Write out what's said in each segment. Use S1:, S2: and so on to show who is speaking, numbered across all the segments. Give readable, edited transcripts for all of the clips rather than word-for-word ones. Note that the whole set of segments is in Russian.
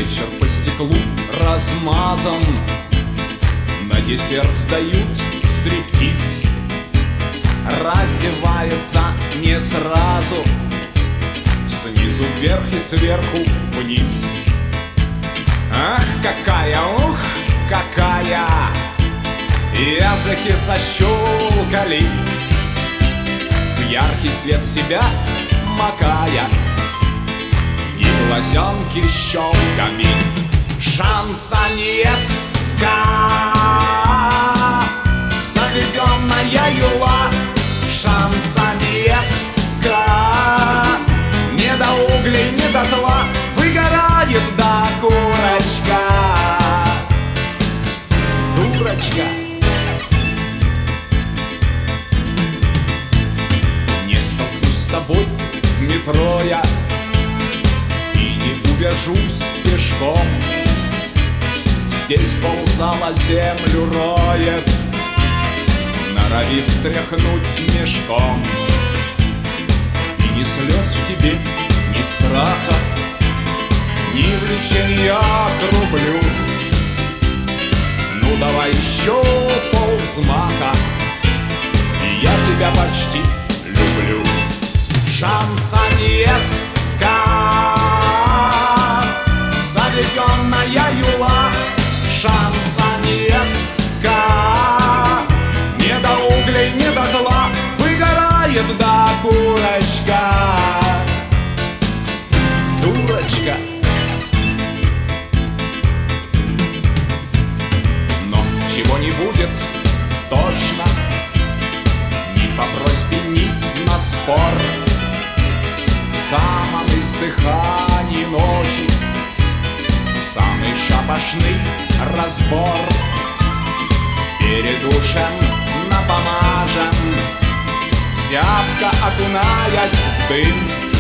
S1: Вечер по стеклу размазан, на десерт дают стриптиз. Раздевается не сразу, снизу вверх и сверху вниз. Ах, какая, ух, какая! Языки сощелкали, в яркий свет себя макая, и глазенки щелками. Шансонетка, заведенная юла. Шансонетка, не до углей, не до тла, выгорает до курочка. Дурочка. Не столкнусь с тобой в метро я и не убежусь пешком. Здесь ползала землю роет, норовит тряхнуть мешком. И ни слез в тебе, ни страха, ни влечения к рублю. Ну давай еще полвзмаха, и я тебя почти люблю. Шансонетка, заведенная юла. Шансонетка, не до углей, не до тла, выгорает до курочка. Дурочка. Но чего не будет точно, ни по просьбе, ни на спор. В самом издыхании ночи, самый шапошный разбор. Передушен, напомажен, зябко окунаясь в дым,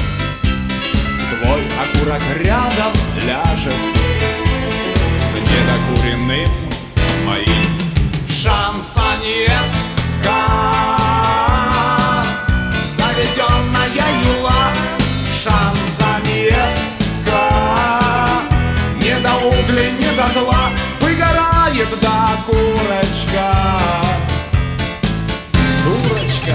S1: твой окурок рядом ляжет с недокуренным моим. Шансонетка, заведенная юла. Шансонетка, не до углей, не до тла, выгорает до курочка. Дурочка.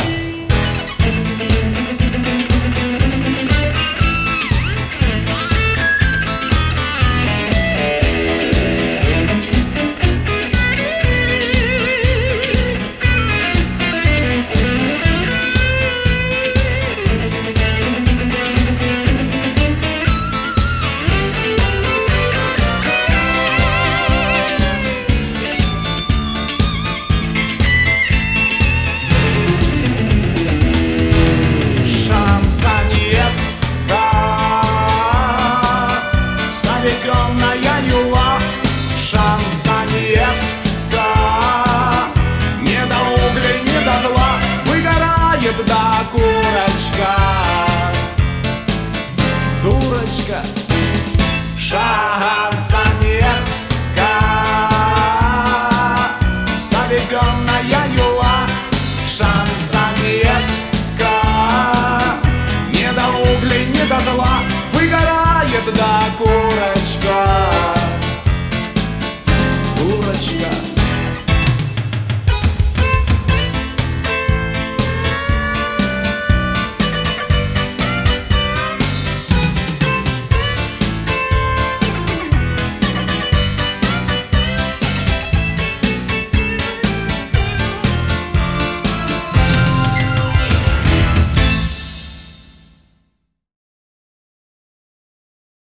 S1: Заведенная юла. Шансонетка, не до углей, не до тла, выгорает до курочка. Дурочка. Шансонетка.